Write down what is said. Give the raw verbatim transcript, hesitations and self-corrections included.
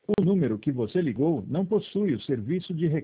O número que você ligou não possui o serviço de